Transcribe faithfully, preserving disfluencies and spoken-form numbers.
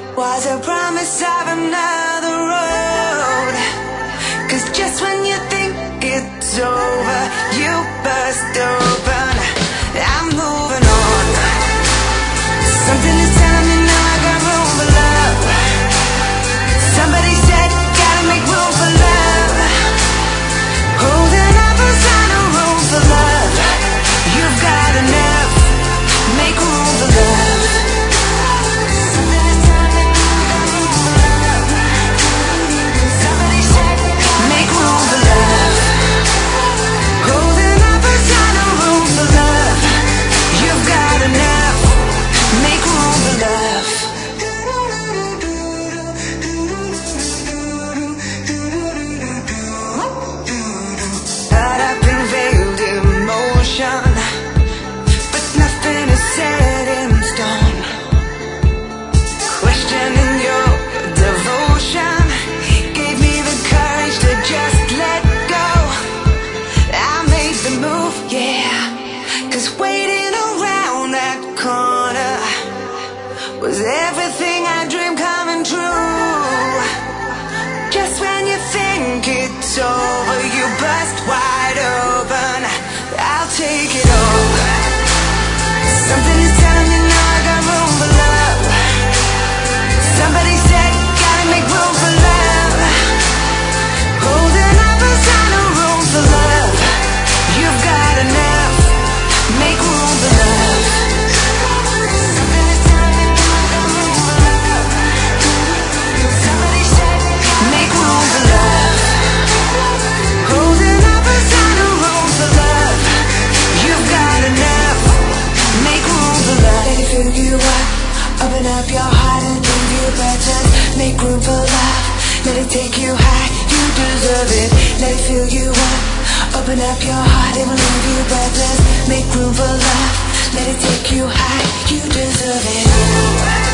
Was a promise of another road. Cause just when you think it's over, you burst open. I'm moving on. Something is telling me now I got room for love. Somebody said gotta make room for love. Holding up a sign of room for love. You've got enough. Make room for love. Was everything I dreamed coming true? Just when you think it's over, you bust wide open. I'll take it all. Something is telling me now I got room for love. Somebody said gotta make room for love. Holding up a sign of room for love. You've got enough. Make room for love. You up, open up your heart and leave you breathless. Make room for love, let it take you high, you deserve it. Let it fill you up, open up your heart and leave you breathless. Make room for love, let it take you high, you deserve it.